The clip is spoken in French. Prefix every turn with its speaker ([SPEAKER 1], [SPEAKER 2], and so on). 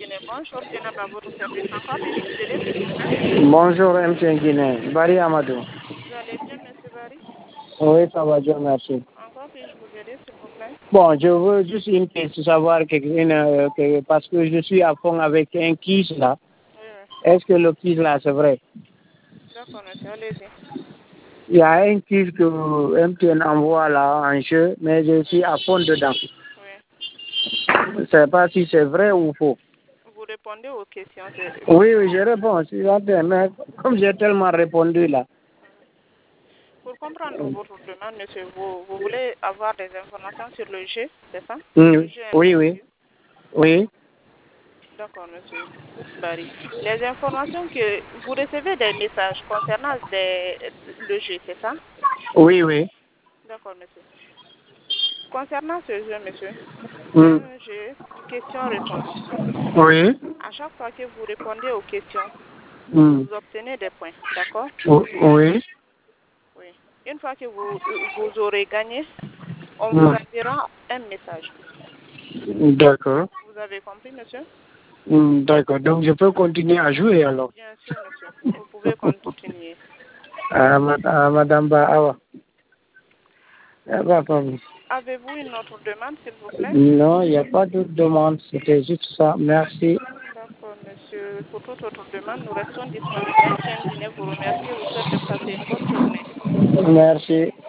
[SPEAKER 1] Guinée. Bonjour, Zainab à votre service. Encore puis-je vous aider, s'il vous plaît?
[SPEAKER 2] Bonjour, MTN Guinée. Barry Amadou.
[SPEAKER 1] Vous allez bien, monsieur Barry?
[SPEAKER 2] Oui, ça va, Dieu merci.
[SPEAKER 1] Encore puis-je vous aider, s'il vous plaît?
[SPEAKER 2] Bon, je veux juste une question, savoir parce que je suis à fond avec un kiss là.
[SPEAKER 1] Oui, oui.
[SPEAKER 2] Est-ce que le kiss là, c'est vrai?
[SPEAKER 1] D'accord, monsieur, allez-y.
[SPEAKER 2] Il y a un kiss que MTN envoie là en jeu, mais je suis à fond dedans.
[SPEAKER 1] Oui.
[SPEAKER 2] Je ne sais pas si c'est vrai ou faux.
[SPEAKER 1] Vous répondez aux questions.
[SPEAKER 2] Oui, je réponds. Mais comme j'ai tellement répondu là.
[SPEAKER 1] Pour comprendre votre demande, monsieur, vous voulez avoir des informations sur le jeu, c'est ça? Le jeu
[SPEAKER 2] Oui,
[SPEAKER 1] MTN.
[SPEAKER 2] oui.
[SPEAKER 1] D'accord, monsieur Barry. Les informations que vous recevez des messages concernant le jeu, c'est ça?
[SPEAKER 2] Oui.
[SPEAKER 1] D'accord, monsieur. Concernant ce jeu, monsieur, c'est
[SPEAKER 2] Mm.
[SPEAKER 1] un jeu question-réponse.
[SPEAKER 2] Oui.
[SPEAKER 1] À chaque fois que vous répondez aux questions,
[SPEAKER 2] Mm.
[SPEAKER 1] vous obtenez des points, d'accord?
[SPEAKER 2] Oui.
[SPEAKER 1] Oui. Une fois que vous aurez gagné, on vous
[SPEAKER 2] Mm.
[SPEAKER 1] enverra un message.
[SPEAKER 2] D'accord.
[SPEAKER 1] Vous avez compris, monsieur?
[SPEAKER 2] D'accord. Donc, je peux continuer à jouer alors.
[SPEAKER 1] Bien sûr, monsieur. Vous pouvez continuer.
[SPEAKER 2] Madame Baawa.
[SPEAKER 1] Avez-vous une autre demande, s'il vous plaît?
[SPEAKER 2] Non, il n'y a pas d'autre demande. C'était juste ça. Merci.
[SPEAKER 1] D'accord, monsieur. Pour toute autre demande, nous restons disponibles. MTN Guinée vous remercie et vous souhaite de passer une bonne journée.
[SPEAKER 2] Merci.